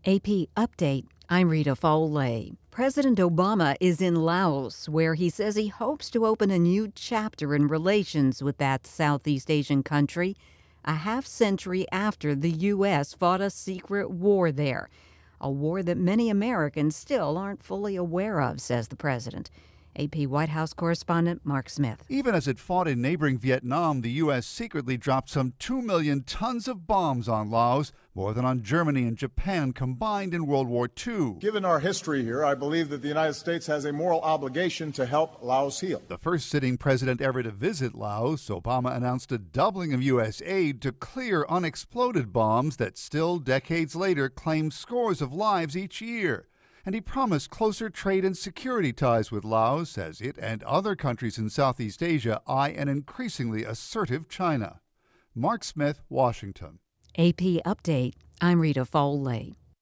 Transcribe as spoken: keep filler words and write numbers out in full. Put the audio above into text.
A P Update. I'm Rita Foley. President Obama is in Laos, where he says he hopes to open a new chapter in relations with that Southeast Asian country, a half century after the U S fought a secret war there. A war that many Americans still aren't fully aware of, says the president. A P White House correspondent Mark Smith. Even as it fought in neighboring Vietnam, the U S secretly dropped some two million tons of bombs on Laos, more than on Germany and Japan combined in World War Two. Given our history here, I believe that the United States has a moral obligation to help Laos heal. The first sitting president ever to visit Laos, Obama announced a doubling of U S aid to clear unexploded bombs that still, decades later, claim scores of lives each year. And he promised closer trade and security ties with Laos as it and other countries in Southeast Asia eye an increasingly assertive China. Mark Smith, Washington. A P Update. I'm Rita Foley.